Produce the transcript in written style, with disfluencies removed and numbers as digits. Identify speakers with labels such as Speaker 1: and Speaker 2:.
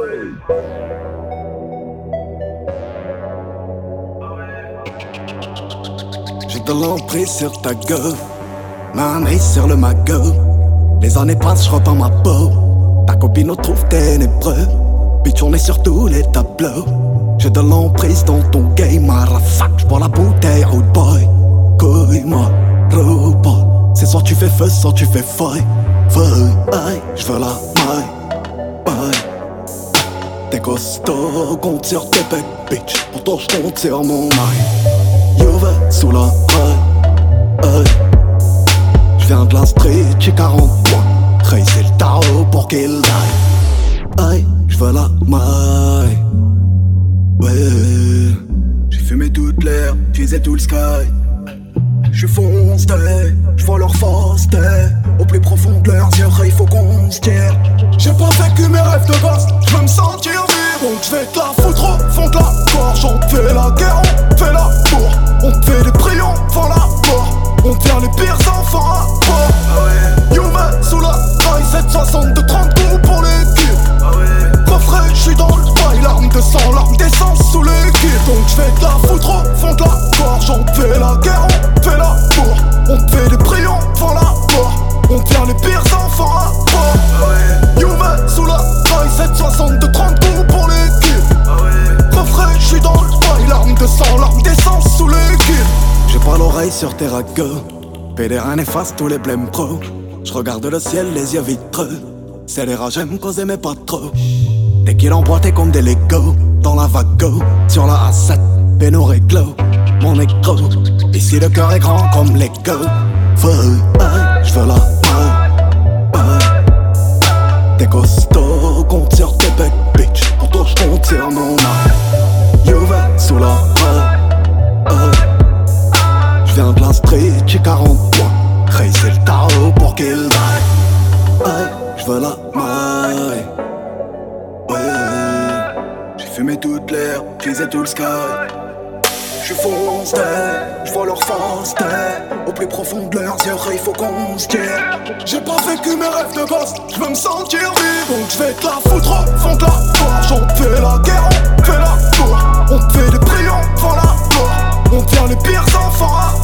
Speaker 1: J'ai de l'emprise sur ta gueule, ma main sur le magot. Les années passent, je repends ma peau. Ta copine nous trouve ténébreux, bitch on est sur tous les tableaux. J'ai de l'emprise dans ton game, motherfuck. J'bois la bouteille, rude boy. Couille-moi, repas. C'est soit tu fais feu, soit tu fais feuille. Feuille, aïe, j'veux la maille, aïe. T'es costaud, compte sur tes pecs, bitch. Pourtant j'compte sur mon maille. Youve sous la raille, aïe. J'viens de la street, j'ai 40 points. Raisser le tarot pour qu'il aille. Aïe, j'veux la maille. Ouais, j'ai fumé toute l'air, j'visais tout le sky. J'suis foncé, j'vois leur face, au plus profond de leurs yeux, il faut qu'on se tire. J'ai pas vécu mes rêves de gosse, j'veux me sentir vivre. Donc j'vais te la foutre au fond de la gorge. On te fait la guerre, on te fait la bourre. On te fait des prions, devant la mort. On devient les pires enfants à bord. Youve sous la raille, 762, 30 coups pour l'équipe. Coffret, j'suis dans le bail, larmes de sang, larmes d'essence sous l'équipe. Donc j'vais te la foutre au fond de la gorge. On te fait la guerre, on te fait la bourre. On te fait des prions, devant la mort. On devient les pires enfants à bord. Youve sous la raille, 762, 30 coups pour l'équipe. Coffret, j'suis dans le bail, larmes de sang, larmes d'essence sous l'équipe. J'ai pas l'oreille sur tes ragots. Pédérin efface tous les blèmes pro. J'regarde le ciel, les yeux vitreux. C'est les rats, j'aime causer mais pas trop. Dès qu'il emboîtait comme des Legos. Dans la vago, sur la A7, péno réglo. Mon écho, ici le cœur est grand comme Lego. Feu, aïe, j'veux la maille, aïe. T'es costaud, compte sur tes becs, bitch. Pour toi j'compte sur mon aïe. Youve sous la raille, aïe. J'viens de la street, j'ai 40 points. Raisser le tarot pour qu'il aille. Aïe, j'veux la maille. Ouais, j'ai fumé toute l'air, j'visais tout le sky. J'suis foncé, j'vois leur face, au plus profond de leurs yeux, il faut qu'on se tire. J'ai pas vécu mes rêves de gosse, j'veux me sentir vivre. Donc j'vais te la foutre au fond de la gorge. On te fait la guerre, on te fait la bourre. On te fait des prions devant la mort. On devient les pires enfants à